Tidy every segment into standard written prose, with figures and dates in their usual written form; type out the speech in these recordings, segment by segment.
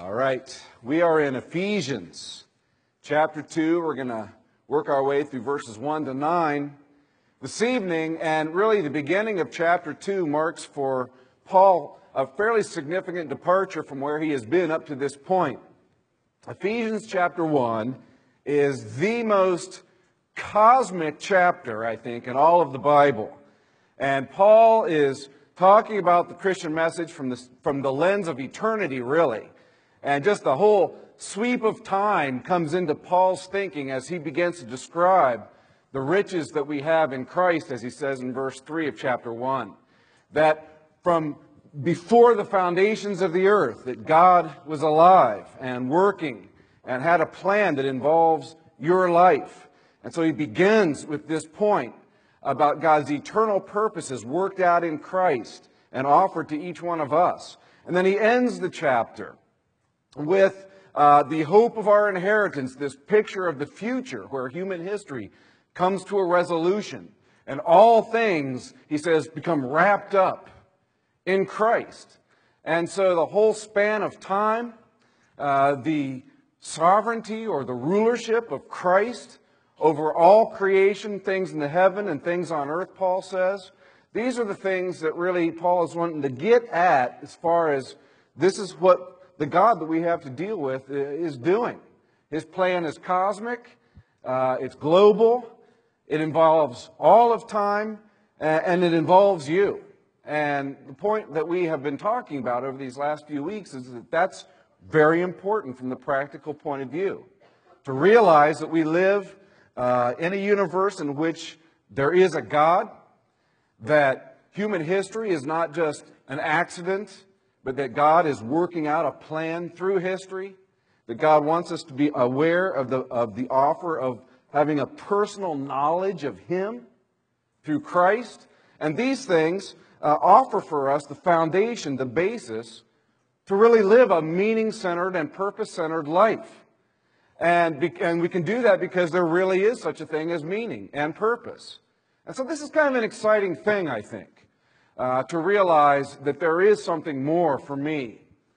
All right, we are in Ephesians chapter 2. We're going to work our way through verses 1 to 9 this evening, and really the beginning of chapter 2 marks for Paul a fairly significant departure from where he has been up to this point. Ephesians chapter 1 is the most cosmic chapter, I think, in all of the Bible. And Paul is talking about the Christian message from the lens of eternity, really. And just the whole sweep of time comes into Paul's thinking as he begins to describe the riches that we have in Christ, as he says in verse 3 of chapter 1. That from before the foundations of the earth, that God was alive and working and had a plan that involves your life. And so he begins with this point about God's eternal purposes worked out in Christ and offered to each one of us. And then he ends the chapter with the hope of our inheritance, this picture of the future where human history comes to a resolution. And all things, he says, become wrapped up in Christ. And so the whole span of time, the sovereignty or the rulership of Christ over all creation, things in the heaven and things on earth, Paul says, these are the things that really Paul is wanting to get at as far as this is what the God that we have to deal with is doing. His plan is cosmic, it's global, it involves all of time, and it involves you. And the point that we have been talking about over these last few weeks is that that's very important from the practical point of view. To realize that we live in a universe in which there is a God, that human history is not just an accident, but that God is working out a plan through history, that God wants us to be aware of the offer of having a personal knowledge of Him through Christ. And these things offer for us the foundation, the basis, to really live a meaning-centered and purpose-centered life. And we can do that because there really is such a thing as meaning and purpose. And so this is kind of an exciting thing, I think. To realize that there is something more for me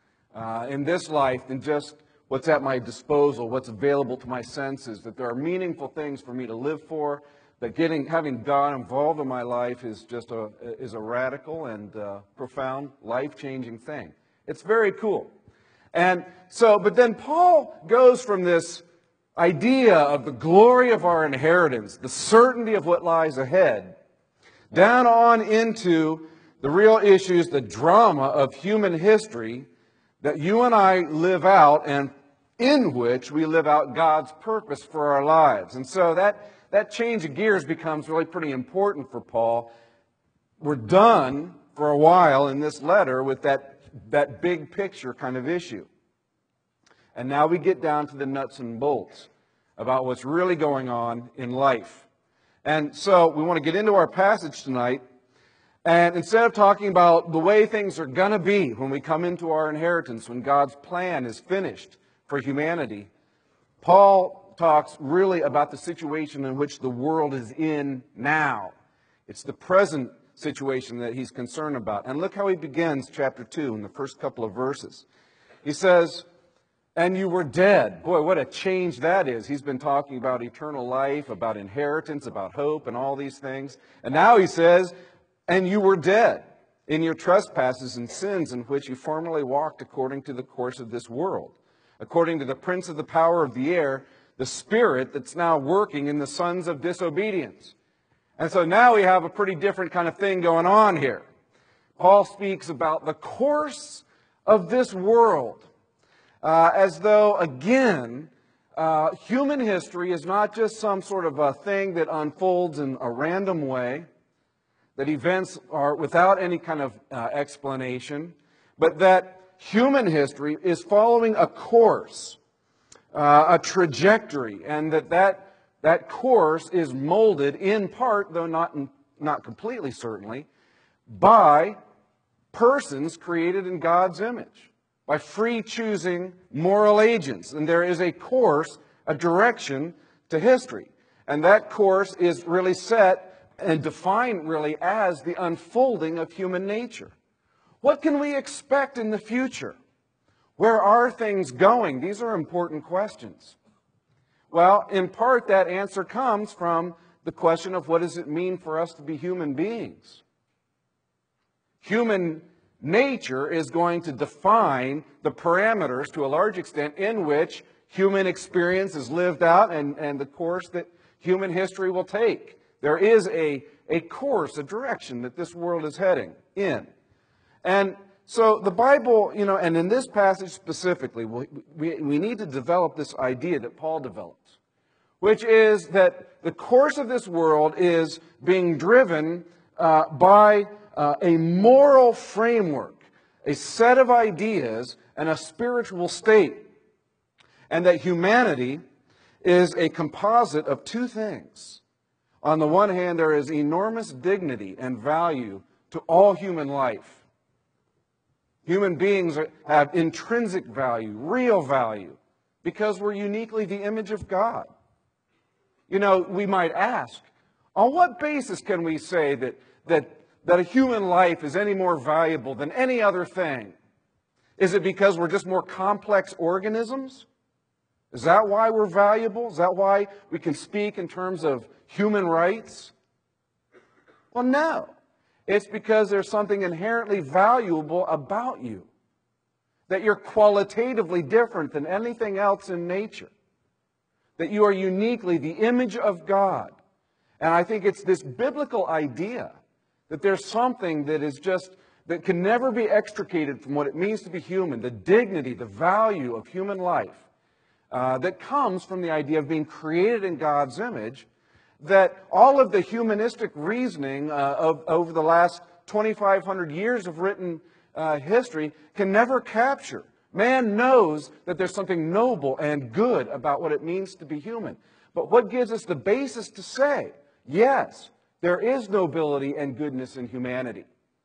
in this life than just what's at my disposal, what's available to my senses, that there are meaningful things for me to live for, that having God involved in my life is just a radical and profound, life-changing thing. It's very cool. And so, but then Paul goes from this idea of the glory of our inheritance, the certainty of what lies ahead, down on into the real issues, the drama of human history that you and I live out and in which we live out God's purpose for our lives. And so that change of gears becomes really pretty important for Paul. We're done for a while in this letter with that big picture kind of issue. And now we get down to the nuts and bolts about what's really going on in life. And so we want to get into our passage tonight, and instead of talking about the way things are going to be when we come into our inheritance, when God's plan is finished for humanity, Paul talks really about the situation in which the world is in now. It's the present situation that he's concerned about. And look how he begins chapter 2 in the first couple of verses. He says, "And you were dead." Boy, what a change that is. He's been talking about eternal life, about inheritance, about hope, and all these things. And now he says, "And you were dead in your trespasses and sins in which you formerly walked according to the course of this world, according to the prince of the power of the air, the spirit that's now working in the sons of disobedience." And so now we have a pretty different kind of thing going on here. Paul speaks about the course of this world. As though, again, human history is not just some sort of a thing that unfolds in a random way, that events are without any kind of explanation, but that human history is following a course, a trajectory, and that course is molded in part, though not completely certainly, by persons created in God's image, by free choosing moral agents. And there is a course, a direction to history. And that course is really set and defined really as the unfolding of human nature. What can we expect in the future? Where are things going? These are important questions. Well, in part, that answer comes from the question of what does it mean for us to be human beings? Human nature is going to define the parameters, to a large extent, in which human experience is lived out and the course that human history will take. There is a course, a direction that this world is heading in. And so the Bible, and in this passage specifically, we need to develop this idea that Paul develops, which is that the course of this world is being driven by a moral framework, a set of ideas, and a spiritual state. And that humanity is a composite of two things. On the one hand, there is enormous dignity and value to all human life. Human beings have intrinsic value, real value, because we're uniquely the image of God. We might ask, on what basis can we say that a human life is any more valuable than any other thing? Is it because we're just more complex organisms? Is that why we're valuable? Is that why we can speak in terms of human rights? Well, no. It's because there's something inherently valuable about you. That you're qualitatively different than anything else in nature. That you are uniquely the image of God. And I think it's this biblical idea that there's something that can never be extricated from what it means to be human, the dignity, the value of human life, that comes from the idea of being created in God's image, that all of the humanistic reasoning over the last 2,500 years of written history can never capture. Man knows that there's something noble and good about what it means to be human. But what gives us the basis to say, yes, there is nobility and goodness in humanity?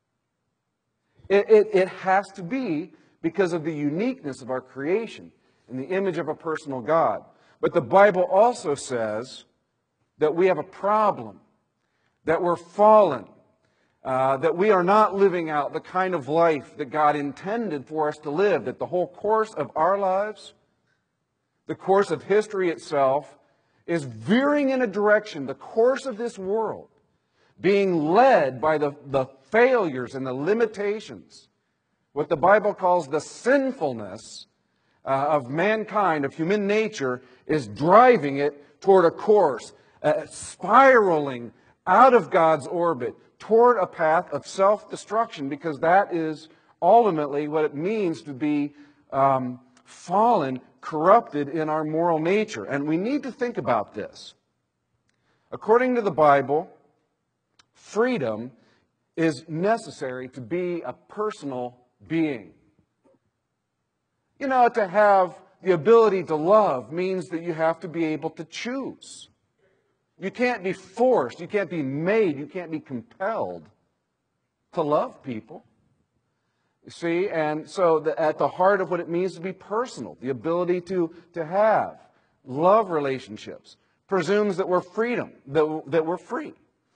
It has to be because of the uniqueness of our creation in the image of a personal God. But the Bible also says that we have a problem, that we're fallen, that we are not living out the kind of life that God intended for us to live, that the whole course of our lives, the course of history itself, is veering in a direction, the course of this world, being led by the failures and the limitations, what the Bible calls the sinfulness of mankind, of human nature, is driving it toward a course, spiraling out of God's orbit toward a path of self-destruction, because that is ultimately what it means to be fallen, corrupted in our moral nature. And we need to think about this. According to the Bible, freedom is necessary to be a personal being. To have the ability to love means that you have to be able to choose. You can't be forced, you can't be made, you can't be compelled to love people. You see, and so at the heart of what it means to be personal, the ability to have love relationships, presumes that we're freedom, that we're free.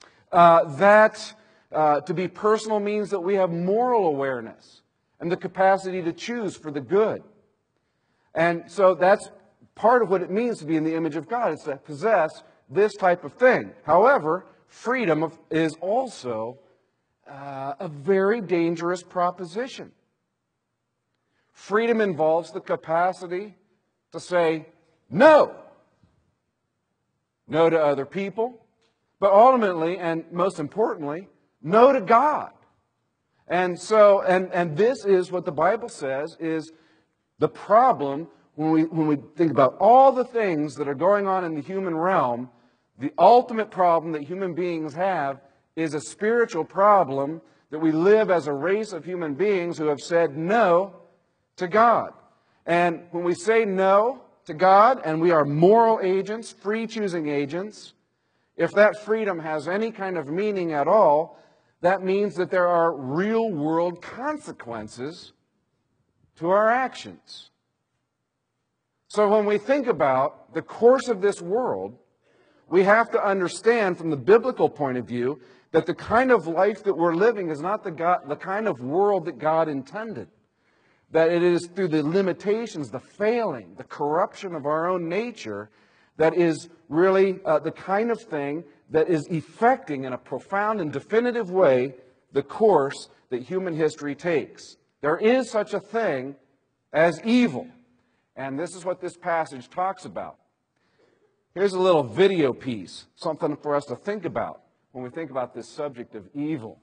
To be personal means that we have moral awareness and the capacity to choose for the good. And so that's part of what it means to be in the image of God, is to possess this type of thing. However, freedom is also a very dangerous proposition. Freedom involves the capacity to say no. No to other people, but ultimately, and most importantly, no to God. And so, and this is what the Bible says is the problem when we think about all the things that are going on in the human realm. The ultimate problem that human beings have is a spiritual problem, that we live as a race of human beings who have said no to God. And when we say no to God, and we are moral agents, free choosing agents, if that freedom has any kind of meaning at all, that means that there are real world consequences to our actions. So when we think about the course of this world, we have to understand from the biblical point of view that the kind of life that we're living is not the kind of world that God intended. that it is through the limitations, the failing, the corruption of our own nature that is really the kind of thing that is effecting in a profound and definitive way the course that human history takes. There is such a thing as evil. And this is what this passage talks about. Here's a little video piece, something for us to think about when we think about this subject of evil.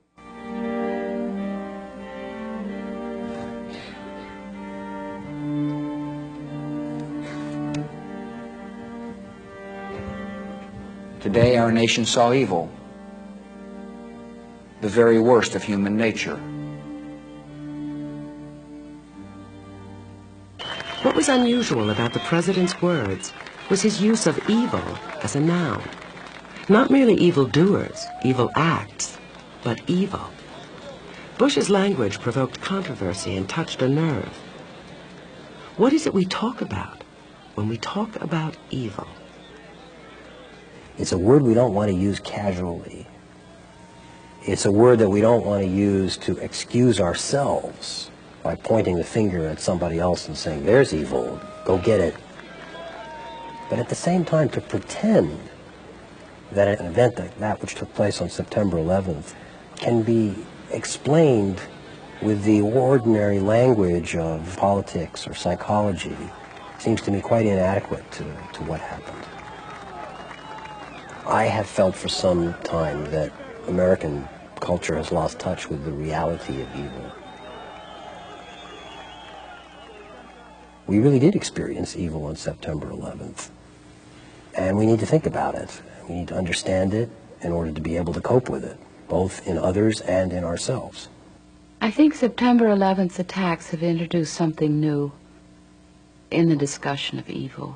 Today our nation saw evil, the very worst of human nature. What was unusual about the president's words was his use of evil as a noun. Not merely evildoers, evil acts, but evil. Bush's language provoked controversy and touched a nerve. What is it we talk about when we talk about evil? It's a word we don't want to use casually. It's a word that we don't want to use to excuse ourselves by pointing the finger at somebody else and saying, there's evil, go get it. But at the same time, to pretend that an event like that which took place on September 11th can be explained with the ordinary language of politics or psychology seems to me quite inadequate to what happened. I have felt for some time that American culture has lost touch with the reality of evil. We really did experience evil on September 11th, and we need to think about it. We need to understand it in order to be able to cope with it, both in others and in ourselves. I think September 11th attacks have introduced something new in the discussion of evil.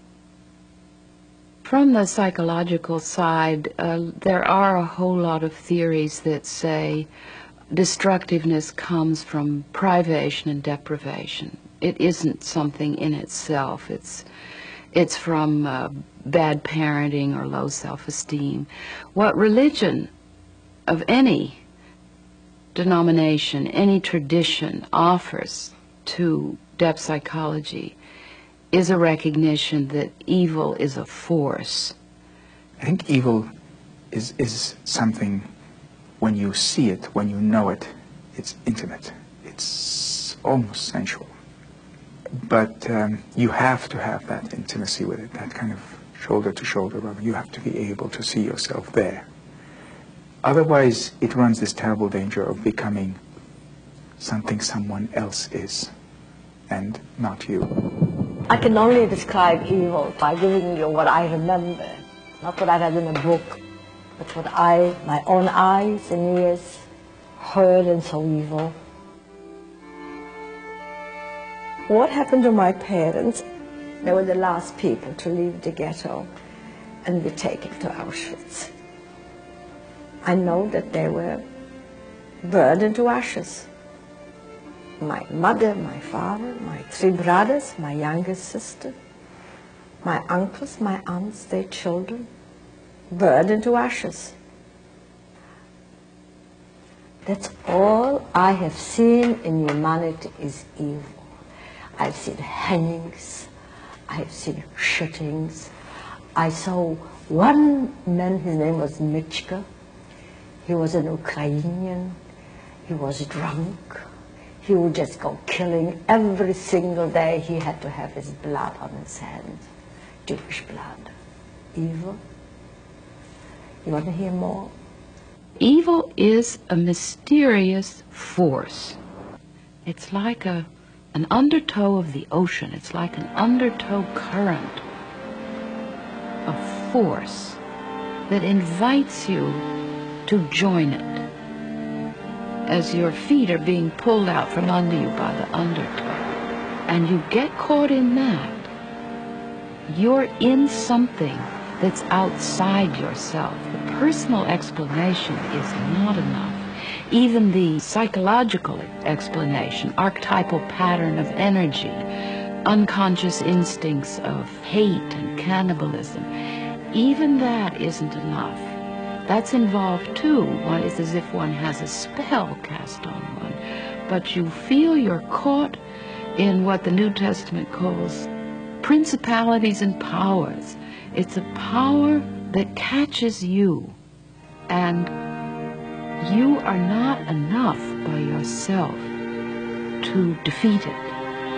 From the psychological side, there are a whole lot of theories that say destructiveness comes from privation and deprivation. It isn't something in itself. It's from bad parenting or low self-esteem. What religion of any denomination, any tradition offers to depth psychology is a recognition that evil is a force. I think evil is something, when you see it, when you know it, it's intimate. It's almost sensual. But you have to have that intimacy with it, that kind of shoulder-to-shoulder rub. You have to be able to see yourself there. Otherwise, it runs this terrible danger of becoming something someone else is, and not you. I can only describe evil by giving you what I remember, not what I read in a book, but what my own eyes and ears heard and saw evil. What happened to my parents? They were the last people to leave the ghetto and be taken to Auschwitz. I know that they were burned into ashes. My mother, my father, my 3 brothers, my youngest sister, my uncles, my aunts, their children, burned into ashes. That's all I have seen in humanity is evil. I've seen hangings, I've seen shootings. I saw one man, his name was Michka. He was an Ukrainian, he was drunk. He would just go killing every single day. He had to have his blood on his hands, Jewish blood. Evil? You want to hear more? Evil is a mysterious force. It's like an undertow of the ocean. It's like an undertow current of force that invites you to join it. As your feet are being pulled out from under you by the undertow, and you get caught in that, you're in something that's outside yourself. The personal explanation is not enough. Even the psychological explanation, archetypal pattern of energy, unconscious instincts of hate and cannibalism, even that isn't enough. That's involved too. It's as if one has a spell cast on one. But you feel you're caught in what the New Testament calls principalities and powers. It's a power that catches you, and you are not enough by yourself to defeat it.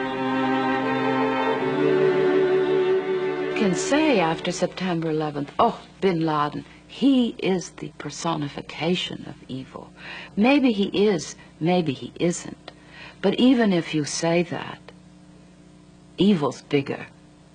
You can say after September 11th, oh, bin Laden, he is the personification of evil. Maybe he is, maybe he isn't. But even if you say that, evil's bigger.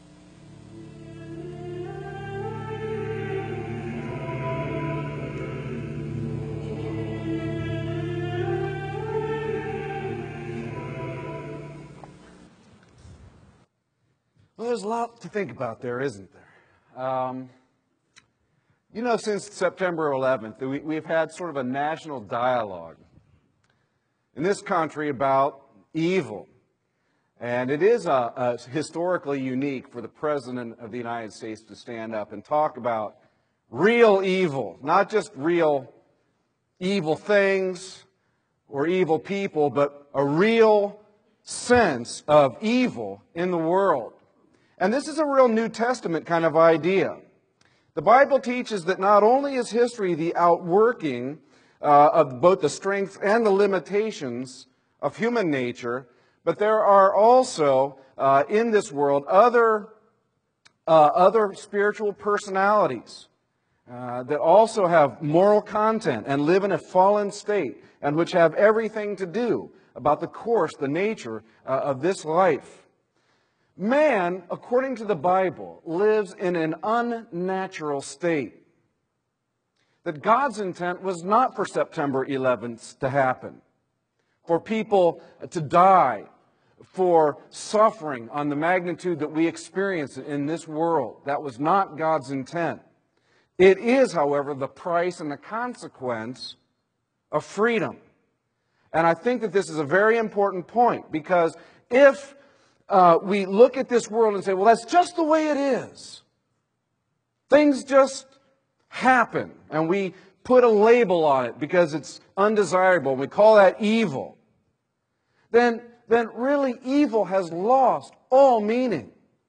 Well, there's a lot to think about there, isn't there? You know, since September 11th, we've had sort of a national dialogue in this country about evil. And it is historically unique for the President of the United States to stand up and talk about real evil, not just real evil things or evil people, but a real sense of evil in the world. And this is a real New Testament kind of idea. The Bible teaches that not only is history the outworking of both the strengths and the limitations of human nature, but there are also in this world other spiritual personalities that also have moral content and live in a fallen state and which have everything to do about the course, the nature of this life. Man, according to the Bible, lives in an unnatural state. That God's intent was not for September 11th to happen, for people to die, for suffering on the magnitude that we experience in this world. That was not God's intent. It is, however, the price and the consequence of freedom. And I think that this is a very important point, because if we look at this world and say, well, that's just the way it is, things just happen, and we put a label on it because it's undesirable, and we call that evil, then really evil has lost all meaning.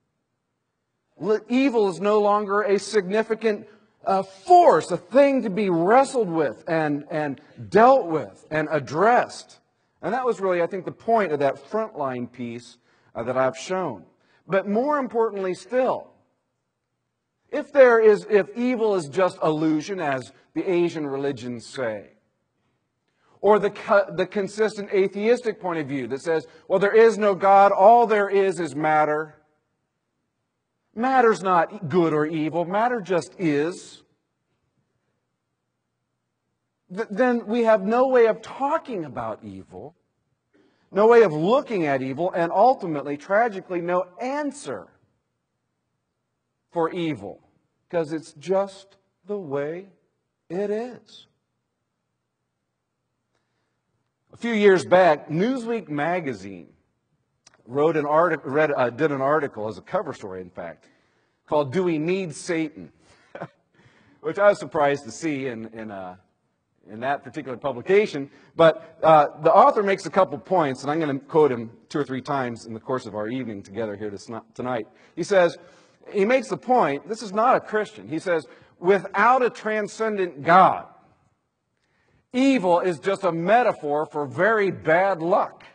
Evil is no longer a significant force, a thing to be wrestled with and dealt with and addressed. And that was really, I think, the point of that frontline piece that I've shown. But more importantly still, if evil is just illusion, as the Asian religions say, or the consistent atheistic point of view that says, well, there is no God, all there is matter. Matter's not good or evil, matter just is. Then we have no way of talking about evil, no way of looking at evil, and ultimately, tragically, no answer for evil, because it's just the way it is. A few years back, Newsweek magazine did an article as a cover story, in fact, called "Do We Need Satan?" which I was surprised to see in that particular publication. But the author makes a couple points, and I'm going to quote him 2 or 3 times in the course of our evening together here tonight. He makes the point, this is not a Christian. He says, without a transcendent God, evil is just a metaphor for very bad luck.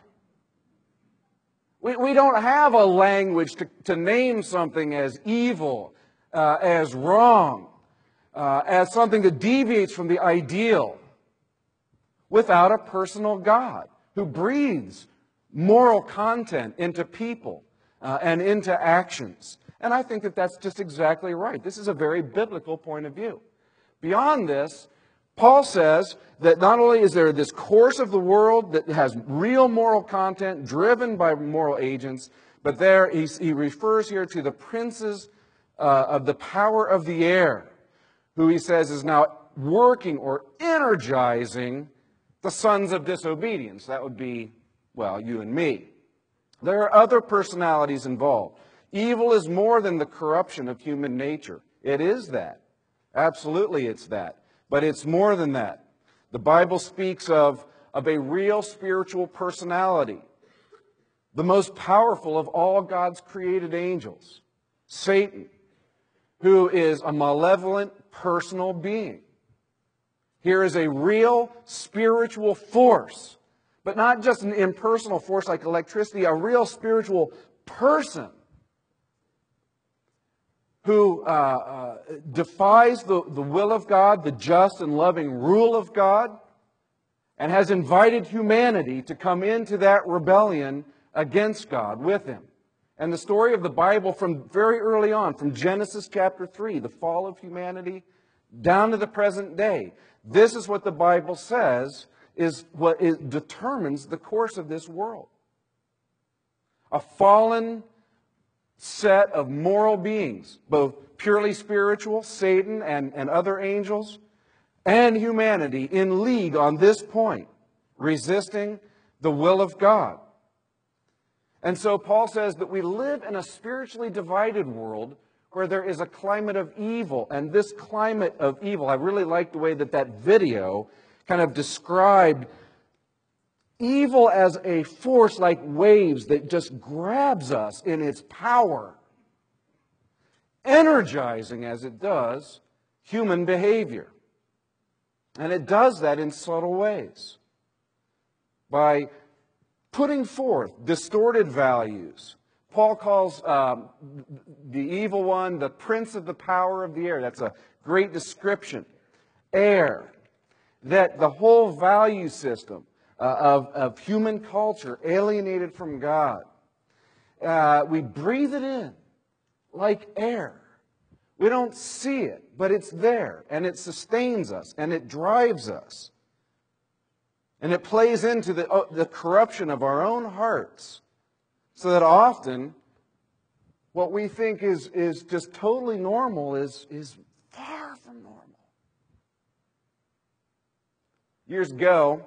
We don't have a language to name something as evil, as wrong, as something that deviates from the ideal, without a personal God who breathes moral content into people and into actions. And I think that that's just exactly right. This is a very biblical point of view. Beyond this, Paul says that not only is there this course of the world that has real moral content driven by moral agents, but there he refers here to the princes of the power of the air, who he says is now working or energizing the sons of disobedience. That would be, well, you and me. There are other personalities involved. Evil is more than the corruption of human nature. It is that. Absolutely it's that. But it's more than that. The Bible speaks of a real spiritual personality. the most powerful of all God's created angels, Satan, who is a malevolent personal being. Here is a real spiritual force, but not just an impersonal force like electricity, a real spiritual person who defies the will of God, the just and loving rule of God, and has invited humanity to come into that rebellion against God with him. And the story of the Bible from very early on, from Genesis chapter 3, the fall of humanity, down to the present day, this is what the Bible says is what determines the course of this world. A fallen set of moral beings, both purely spiritual, Satan and other angels, and humanity in league on this point, resisting the will of God. And so Paul says that we live in a spiritually divided world where there is a climate of evil. And this climate of evil, I really like the way that video kind of described evil as a force like waves that just grabs us in its power, energizing as it does human behavior. And it does that in subtle ways by putting forth distorted values. Paul calls the evil one the prince of the power of the air. That's a great description. Air. That the whole value system of human culture alienated from God. We breathe it in like air. We don't see it, but it's there, and it sustains us, and it drives us. And it plays into the corruption of our own hearts, so that often what we think is just totally normal is far from normal. Years ago,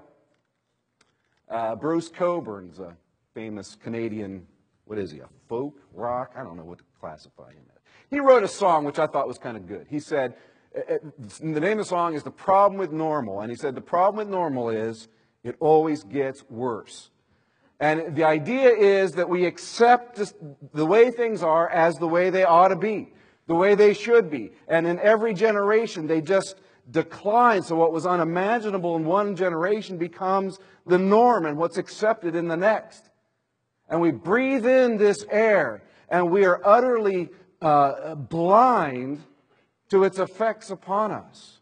Bruce Coburn's a famous Canadian, what is he, a folk, rock? I don't know what to classify him as. He wrote a song which I thought was kind of good. He said, the name of the song is The Problem with Normal. And he said, the problem with normal is it always gets worse. And the idea is that we accept the way things are as the way they ought to be, the way they should be. And in every generation, they just decline. So what was unimaginable in one generation becomes the norm and what's accepted in the next. And we breathe in this air, and we are utterly blind to its effects upon us.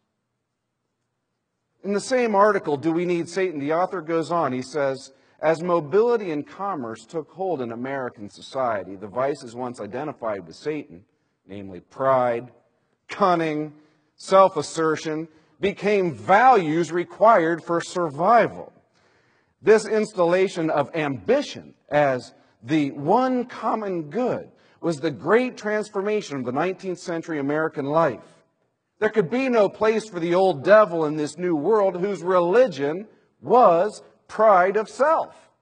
In the same article, Do We Need Satan?, the author goes on, he says, as mobility and commerce took hold in American society, the vices once identified with Satan, namely pride, cunning, self-assertion, became values required for survival. This installation of ambition as the one common good was the great transformation of the 19th century American life. There could be no place for the old devil in this new world whose religion was pride of self.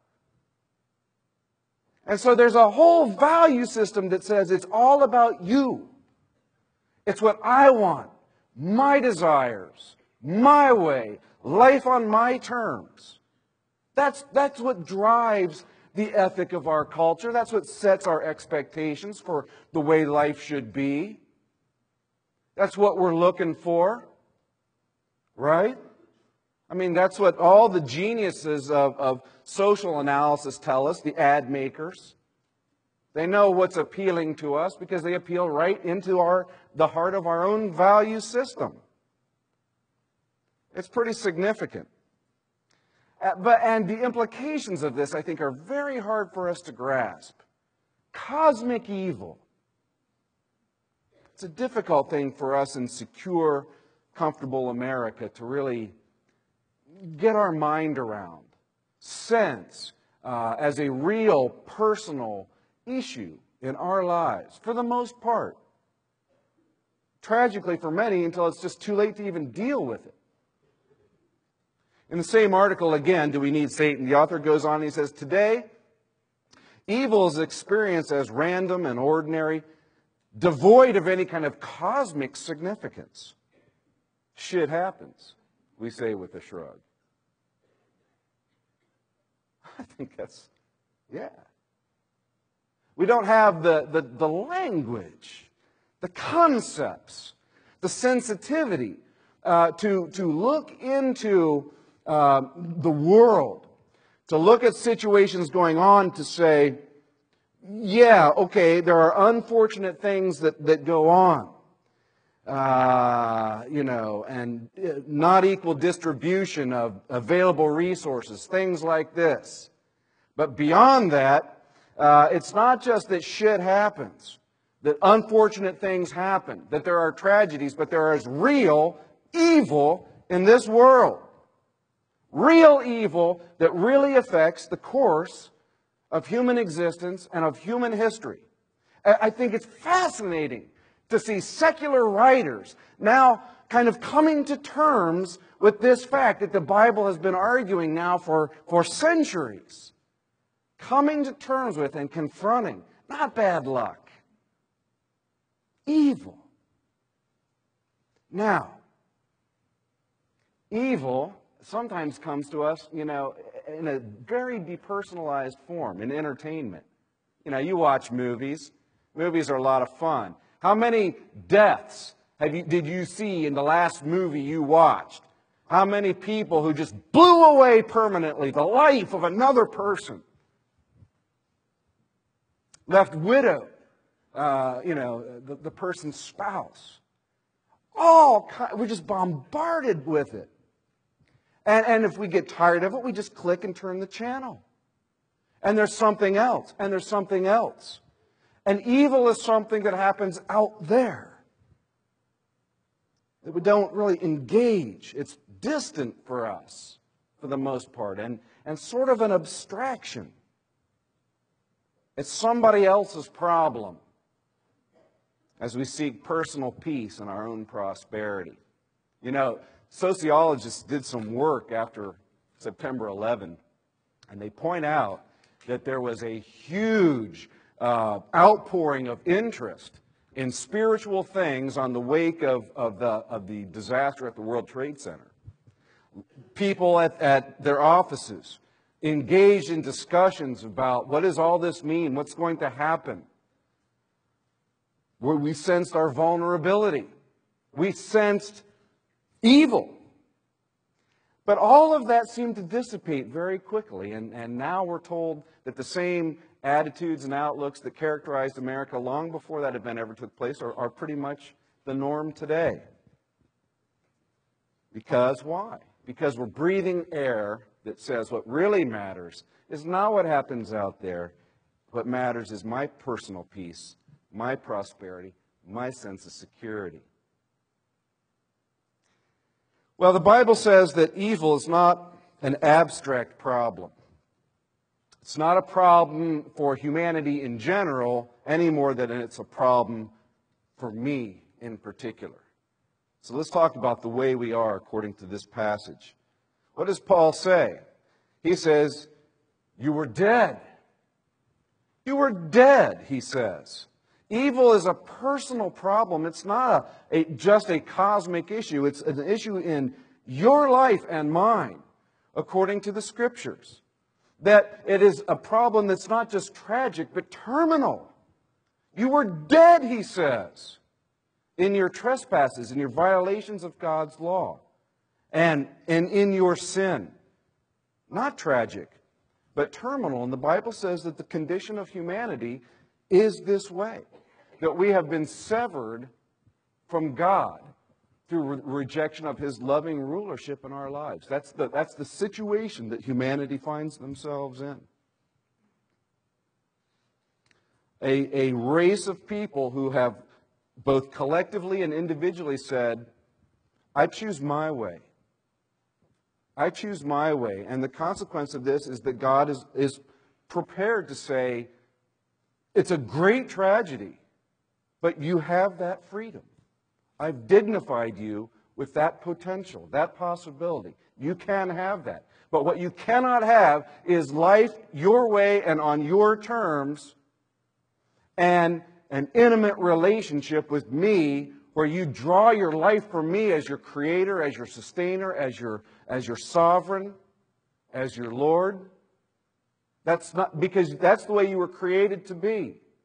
And so there's a whole value system that says it's all about you. It's what I want, my desires, my way, life on my terms. That's what drives the ethic of our culture. That's what sets our expectations for the way life should be. That's what we're looking for, right? I mean, that's what all the geniuses of social analysis tell us, the ad makers. They know what's appealing to us because they appeal right into the heart of our own value system. It's pretty significant. And the implications of this, I think, are very hard for us to grasp. Cosmic evil. It's a difficult thing for us in secure, comfortable America to really get our mind around, sense as a real personal issue in our lives, for the most part. Tragically for many, until it's just too late to even deal with it. In the same article, again, Do We Need Satan?, the author goes on and he says, today, evil is experienced as random and ordinary, devoid of any kind of cosmic significance. Shit happens, we say with a shrug. I think that's, yeah. We don't have the language, the concepts, the sensitivity to look into the world, to look at situations going on to say, yeah, okay, there are unfortunate things that go on. And not equal distribution of available resources, things like this. But beyond that, it's not just that shit happens, that unfortunate things happen, that there are tragedies, but there is real evil in this world. Real evil that really affects the course of human existence and of human history. I think it's fascinating to see secular writers now kind of coming to terms with this fact that the Bible has been arguing now for centuries. Coming to terms with and confronting, not bad luck, evil. Now, evil sometimes comes to us, in a very depersonalized form, in entertainment. You watch movies. Movies are a lot of fun. How many deaths did you see in the last movie you watched? How many people who just blew away permanently the life of another person? Left widowed, the person's spouse. We're just bombarded with it. And if we get tired of it, we just click and turn the channel. And there's something else, and there's something else. And evil is something that happens out there, that we don't really engage. It's distant for us, for the most part, and sort of an abstraction. It's somebody else's problem as we seek personal peace and our own prosperity. Sociologists did some work after September 11, and they point out that there was a huge outpouring of interest in spiritual things on the wake of the disaster at the World Trade Center. People at their offices engaged in discussions about what does all this mean, what's going to happen. Where we sensed our vulnerability. We sensed evil. But all of that seemed to dissipate very quickly, and now we're told that the same attitudes and outlooks that characterized America long before that event ever took place are pretty much the norm today. Because why? Because we're breathing air that says what really matters is not what happens out there. What matters is my personal peace, my prosperity, my sense of security. Well, the Bible says that evil is not an abstract problem. It's not a problem for humanity in general any more than it's a problem for me in particular. So let's talk about the way we are according to this passage. What does Paul say? He says, you were dead. You were dead, he says. Evil is a personal problem. It's not just a cosmic issue. It's an issue in your life and mine, according to the Scriptures. That it is a problem that's not just tragic, but terminal. You were dead, he says, in your trespasses, in your violations of God's law, and in your sin. Not tragic, but terminal. And the Bible says that the condition of humanity is this way. That we have been severed from God through rejection of His loving rulership in our lives. That's the situation that humanity finds themselves in. A race of people who have both collectively and individually said, I choose my way. I choose my way. And the consequence of this is that God is prepared to say, it's a great tragedy, but you have that freedom. I've dignified you with that potential, that possibility. You can have that. But what you cannot have is life your way and on your terms and an intimate relationship with me where you draw your life from me as your creator, as your sustainer, as your sovereign, as your Lord. That's not because that's the way you were created to be.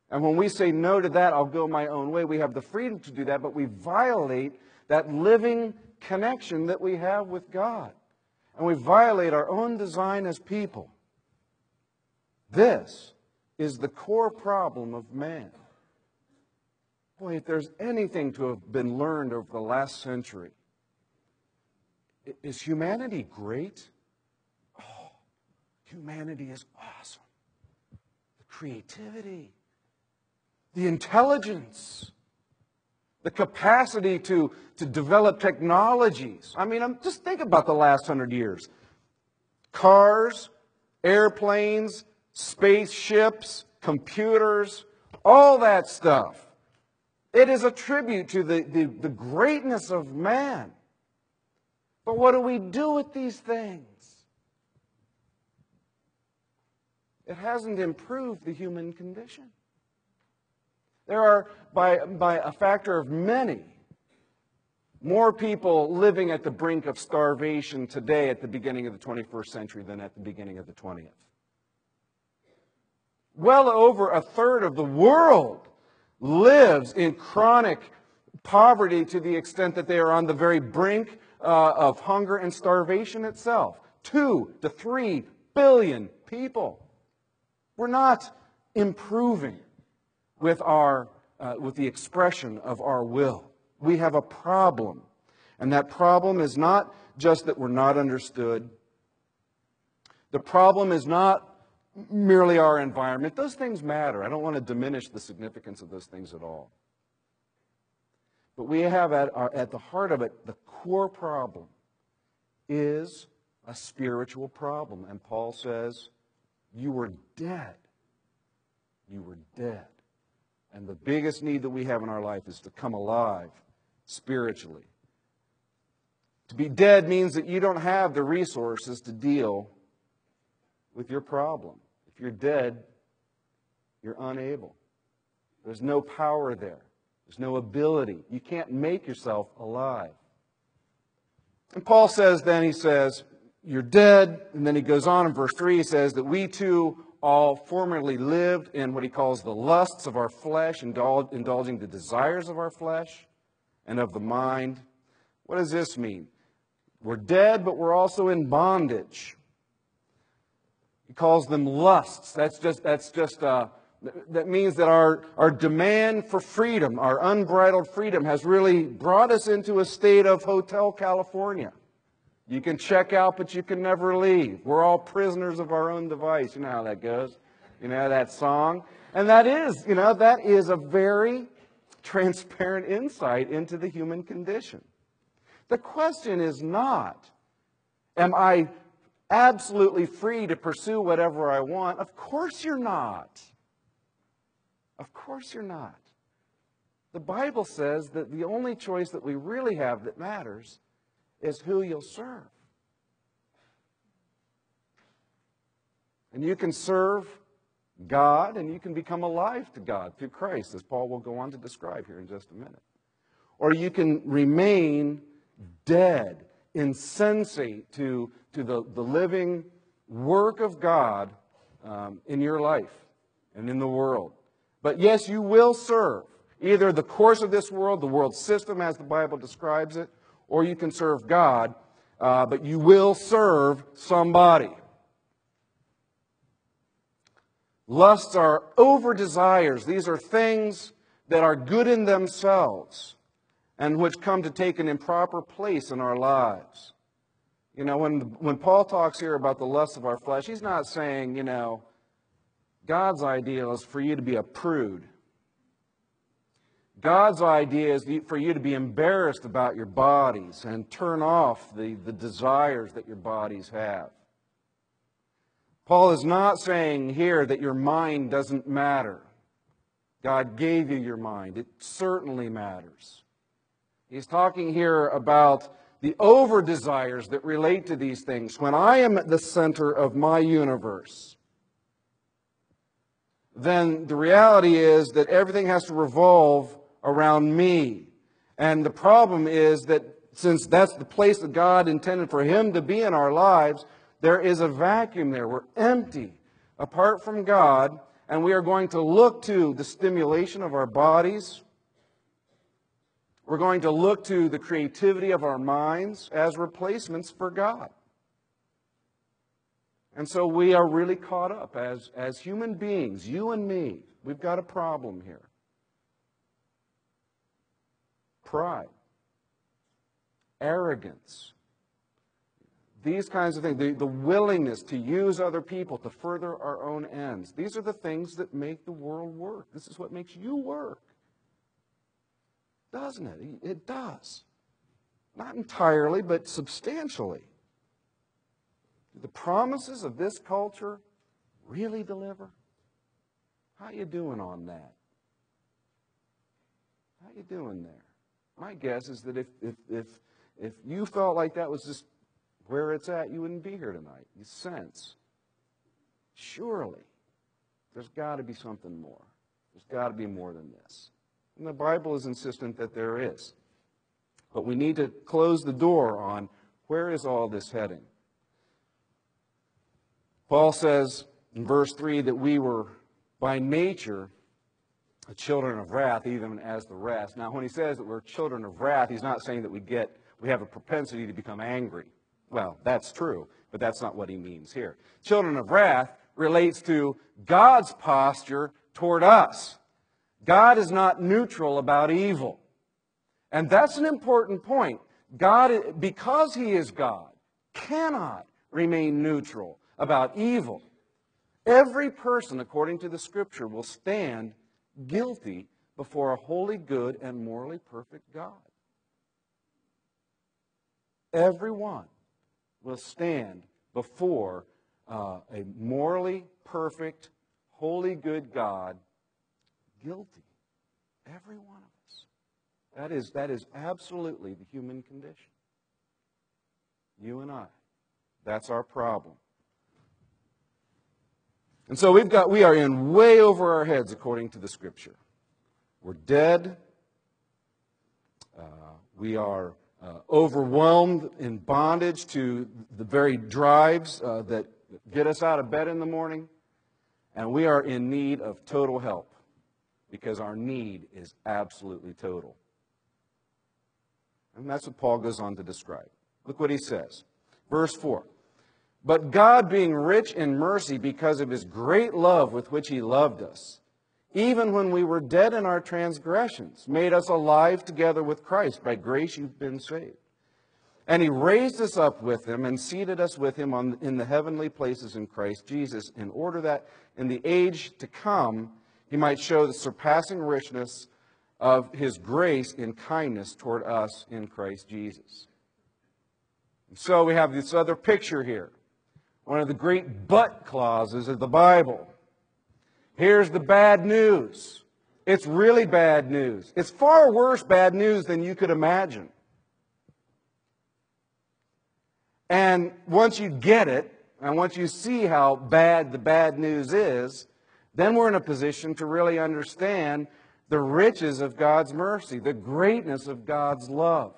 And when we say no to that, I'll go my own way, we have the freedom to do that, but we violate that living connection that we have with God. And we violate our own design as people. This is the core problem of man. Boy, if there's anything to have been learned over the last century, is humanity great? Oh, humanity is awesome. The creativity, the intelligence, the capacity to develop technologies. I mean, just think about the last 100 years. Cars, airplanes, spaceships, computers, all that stuff. It is a tribute to the greatness of man. But what do we do with these things? It hasn't improved the human condition. There are, by a factor of many, more people living at the brink of starvation today at the beginning of the 21st century than at the beginning of the 20th. Well over a third of the world lives in chronic poverty to the extent that they are on the very brink of hunger and starvation itself. 2 to 3 billion people. We're not improving with the expression of our will. We have a problem. And that problem is not just that we're not understood. The problem is not merely our environment. Those things matter. I don't want to diminish the significance of those things at all. But we have at the heart of it, the core problem is a spiritual problem. And Paul says, you were dead. You were dead. And the biggest need that we have in our life is to come alive spiritually. To be dead means that you don't have the resources to deal with your problem. If you're dead, you're unable. There's no power there. There's no ability. You can't make yourself alive. And Paul says then, he says, you're dead. And then he goes on in verse 3, he says that we too all formerly lived in what he calls the lusts of our flesh, indulging the desires of our flesh and of the mind. What does this mean? We're dead, but we're also in bondage. He calls them lusts. That means that our demand for freedom, our unbridled freedom, has really brought us into a state of Hotel California. You can check out, but you can never leave. We're all prisoners of our own device. You know how that goes. You know that song? And that is a very transparent insight into the human condition. The question is not, am I absolutely free to pursue whatever I want? Of course you're not. Of course you're not. The Bible says that the only choice that we really have that matters is who you'll serve. And you can serve God and you can become alive to God through Christ, as Paul will go on to describe here in just a minute. Or you can remain dead, insensate to the living work of God in your life and in the world. But yes, you will serve either the course of this world, the world system as the Bible describes it, or you can serve God, but you will serve somebody. Lusts are over desires. These are things that are good in themselves and which come to take an improper place in our lives. You know, when Paul talks here about the lusts of our flesh, he's not saying, God's ideal is for you to be a prude. God's idea is for you to be embarrassed about your bodies and turn off the desires that your bodies have. Paul is not saying here that your mind doesn't matter. God gave you your mind. It certainly matters. He's talking here about the over-desires that relate to these things. When I am at the center of my universe, then the reality is that everything has to revolve around me. And the problem is that since that's the place that God intended for Him to be in our lives, there is a vacuum there. We're empty apart from God, and we are going to look to the stimulation of our bodies. We're going to look to the creativity of our minds as replacements for God. And so we are really caught up as human beings, you and me. We've got a problem here. Pride, arrogance, these kinds of things, the willingness to use other people to further our own ends. These are the things that make the world work. This is what makes you work. Doesn't it? It does. Not entirely, but substantially. Do the promises of this culture really deliver? How you doing on that? How you doing there? My guess is that if you felt like that was just where it's at, you wouldn't be here tonight. You sense, surely, there's got to be something more. There's got to be more than this. And the Bible is insistent that there is. But we need to close the door on where is all this heading. Paul says in verse 3 that we were by nature children of wrath, even as the rest. Now, when he says that we're children of wrath, he's not saying that we have a propensity to become angry. Well, that's true, but that's not what he means here. Children of wrath relates to God's posture toward us. God is not neutral about evil. And that's an important point. God, because He is God, cannot remain neutral about evil. Every person, according to the Scripture, will stand guilty before a holy, good, and morally perfect God. Everyone will stand before a morally perfect, holy, good God, guilty. Every one of us. That is absolutely the human condition. You and I. That's our problem. And so we are in way over our heads according to the Scripture. We're dead. We are overwhelmed in bondage to the very drives that get us out of bed in the morning. And we are in need of total help because our need is absolutely total. And that's what Paul goes on to describe. Look what he says. Verse 4. But God, being rich in mercy because of His great love with which He loved us, even when we were dead in our transgressions, made us alive together with Christ. By grace you've been saved. And He raised us up with Him and seated us with Him in the heavenly places in Christ Jesus, in order that in the age to come He might show the surpassing richness of His grace in kindness toward us in Christ Jesus. And so we have this other picture here. One of the great but clauses of the Bible. Here's the bad news. It's really bad news. It's far worse bad news than you could imagine. And once you get it, and once you see how bad the bad news is, then we're in a position to really understand the riches of God's mercy, the greatness of God's love.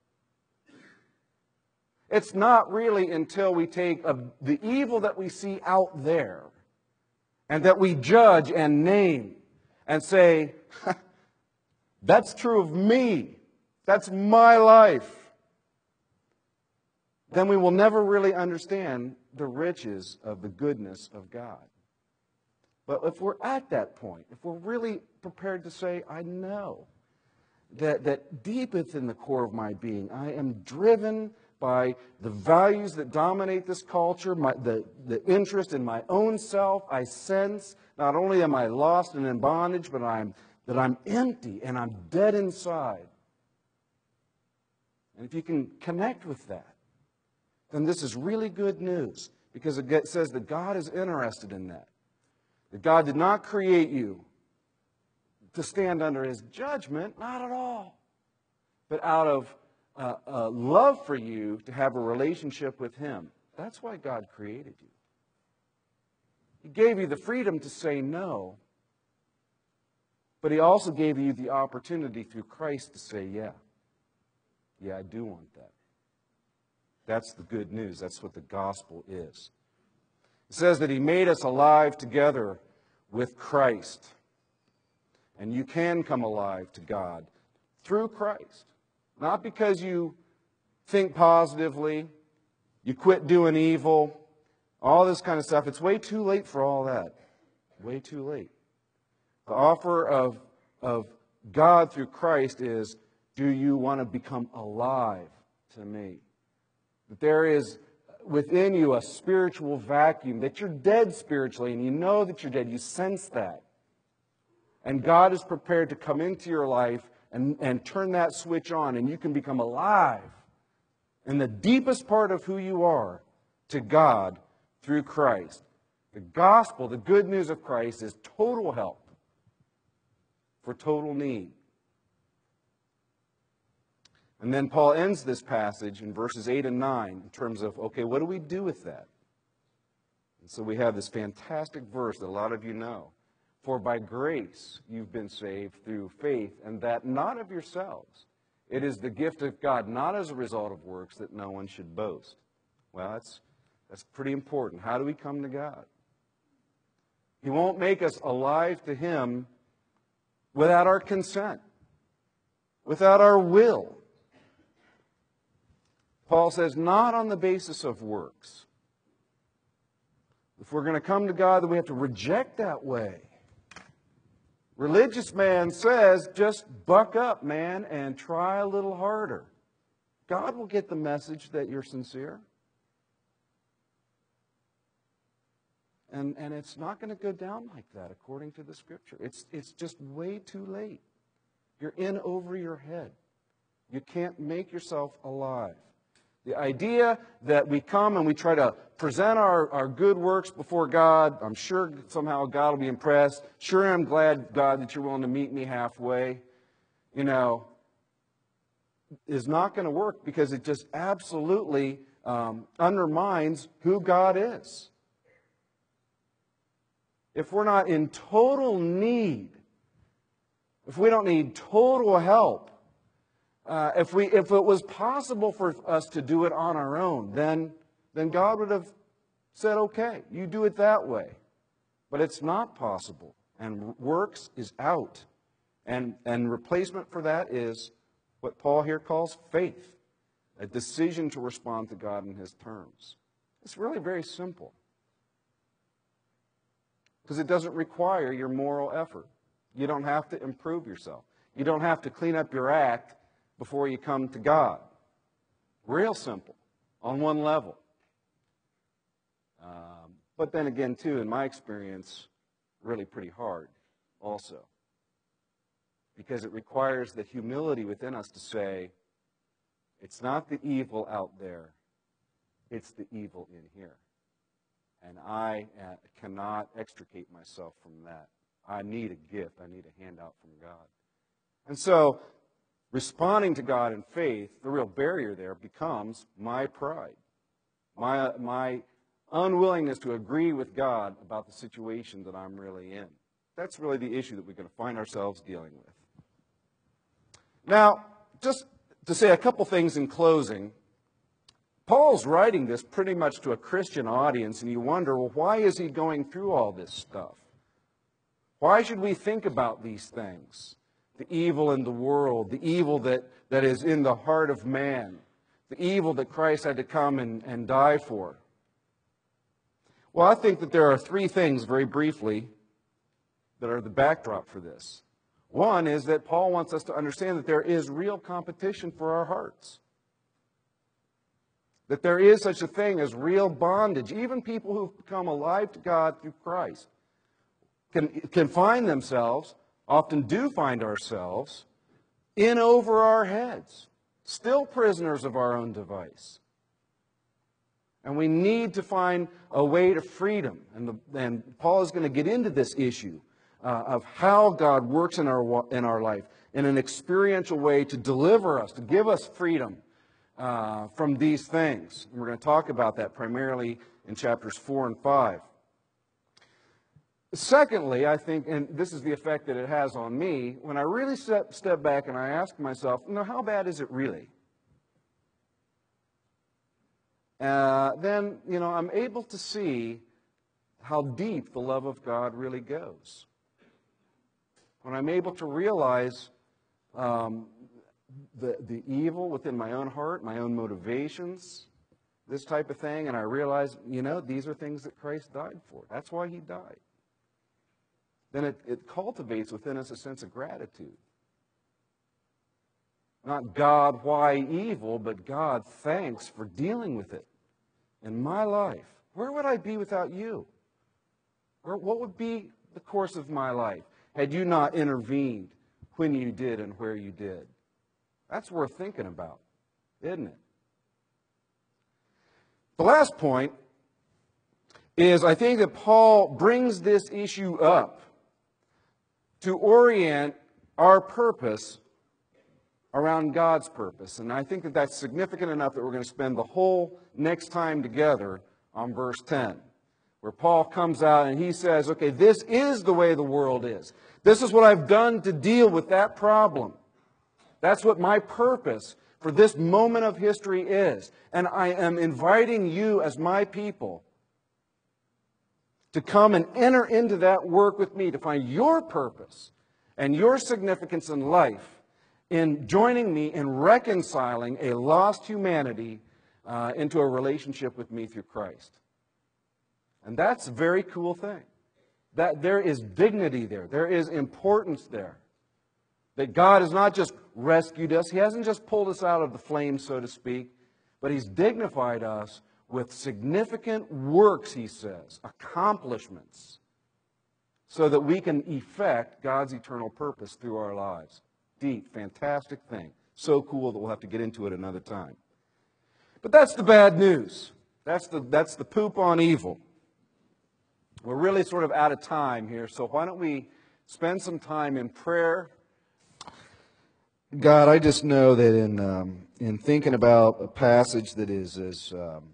It's not really until we take the evil that we see out there and that we judge and name and say, that's true of me, that's my life, then we will never really understand the riches of the goodness of God. But if we're at that point, if we're really prepared to say, I know that deep within the core of my being, I am driven by the values that dominate this culture, the interest in my own self. I sense not only am I lost and in bondage, but that I'm empty and I'm dead inside. And if you can connect with that, then this is really good news, because it says that God is interested in that. That God did not create you to stand under His judgment, not at all, but out of love for you to have a relationship with Him. That's why God created you. He gave you the freedom to say no, but He also gave you the opportunity through Christ to say, yeah, I do want that. That's the good news. That's what the gospel is. It says that He made us alive together with Christ. And you can come alive to God through Christ. Not because you think positively, you quit doing evil, all this kind of stuff. It's way too late for all that. Way too late. The offer of God through Christ is, do you want to become alive to me? That there is within you a spiritual vacuum, that you're dead spiritually, and you know that you're dead. You sense that. And God is prepared to come into your life and turn that switch on, and you can become alive in the deepest part of who you are to God through Christ. The gospel, the good news of Christ, is total help for total need. And then Paul ends this passage in verses 8 and 9 in terms of, okay, what do we do with that? And so we have this fantastic verse that a lot of you know. For by grace you've been saved through faith, and that not of yourselves. It is the gift of God, not as a result of works, that no one should boast. Well, that's pretty important. How do we come to God? He won't make us alive to Him without our consent, without our will. Paul says, not on the basis of works. If we're going to come to God, then we have to reject that way. Religious man says, just buck up, man, and try a little harder. God will get the message that you're sincere. And it's not going to go down like that according to the Scripture. It's just way too late. You're in over your head. You can't make yourself alive. The idea that we come and we try to present our good works before God, I'm sure somehow God will be impressed. Sure, I'm glad, God, that you're willing to meet me halfway, is not going to work because it just absolutely undermines who God is. If we're not in total need, if we don't need total help, if it was possible for us to do it on our own, then God would have said, okay, you do it that way. But it's not possible. And works is out. And replacement for that is what Paul here calls faith. A decision to respond to God in His terms. It's really very simple. Because it doesn't require your moral effort. You don't have to improve yourself. You don't have to clean up your act before you come to God. Real simple, on one level. But then again, too, in my experience, really pretty hard also. Because it requires the humility within us to say, it's not the evil out there, it's the evil in here. And I cannot extricate myself from that. I need a gift. I need a handout from God. And so, responding to God in faith, the real barrier there becomes my pride. My unwillingness to agree with God about the situation that I'm really in. That's really the issue that we're going to find ourselves dealing with. Now, just to say a couple things in closing, Paul's writing this pretty much to a Christian audience, and you wonder, well, why is he going through all this stuff? Why should we think about these things? The evil in the world, the evil that is in the heart of man, the evil that Christ had to come and die for. Well, I think that there are three things, very briefly, that are the backdrop for this. One is that Paul wants us to understand that there is real competition for our hearts. That there is such a thing as real bondage. Even people who've become alive to God through Christ can find themselves, often do find ourselves, in over our heads, still prisoners of our own device. And we need to find a way to freedom. And Paul is going to get into this issue of how God works in our life in an experiential way to deliver us, to give us freedom from these things. And we're going to talk about that primarily in chapters 4 and 5. Secondly, I think, and this is the effect that it has on me, when I really step back and I ask myself, how bad is it really? Then, I'm able to see how deep the love of God really goes. When I'm able to realize the evil within my own heart, my own motivations, this type of thing, and I realize, these are things that Christ died for. That's why he died. Then it cultivates within us a sense of gratitude. Not God, why evil, but God, thanks for dealing with it in my life. Where would I be without you? What would be the course of my life had you not intervened when you did and where you did? That's worth thinking about, isn't it? The last point is I think that Paul brings this issue up to orient our purpose around God's purpose. And I think that that's significant enough that we're going to spend the whole next time together on verse 10, where Paul comes out and he says, okay, this is the way the world is. This is what I've done to deal with that problem. That's what my purpose for this moment of history is. And I am inviting you as my people to come and enter into that work with me, to find your purpose and your significance in life in joining me in reconciling a lost humanity into a relationship with me through Christ. And that's a very cool thing. That there is dignity there. There is importance there. That God has not just rescued us. He hasn't just pulled us out of the flames, so to speak, but He's dignified us with significant works, he says, accomplishments, so that we can effect God's eternal purpose through our lives. Deep, fantastic thing. So cool that we'll have to get into it another time. But that's the bad news. That's the poop on evil. We're really sort of out of time here, so why don't we spend some time in prayer. God, I just know that in thinking about a passage that is as,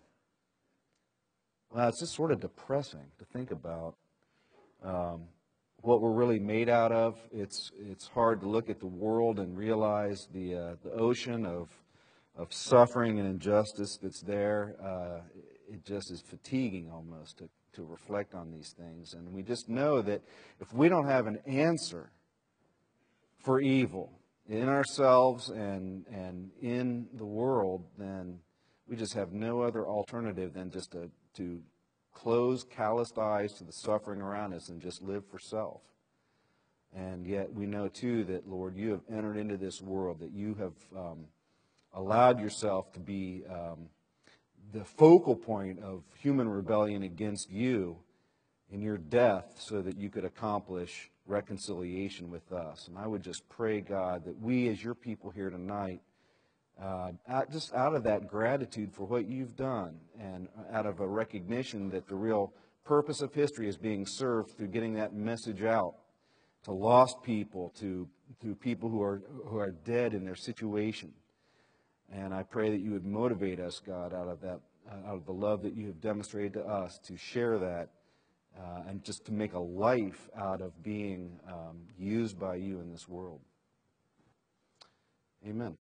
it's just sort of depressing to think about what we're really made out of. It's hard to look at the world and realize the ocean of suffering and injustice that's there. It just is fatiguing almost to reflect on these things. And we just know that if we don't have an answer for evil in ourselves and in the world, then we just have no other alternative than just to close calloused eyes to the suffering around us and just live for self. And yet we know too that, Lord, you have entered into this world, that you have allowed yourself to be the focal point of human rebellion against you in your death so that you could accomplish reconciliation with us. And I would just pray, God, that we as your people here tonight, just out of that gratitude for what you've done and out of a recognition that the real purpose of history is being served through getting that message out to lost people, to people who are dead in their situation. And I pray that you would motivate us, God, out of the love that you have demonstrated to us, to share that and just to make a life out of being used by you in this world. Amen.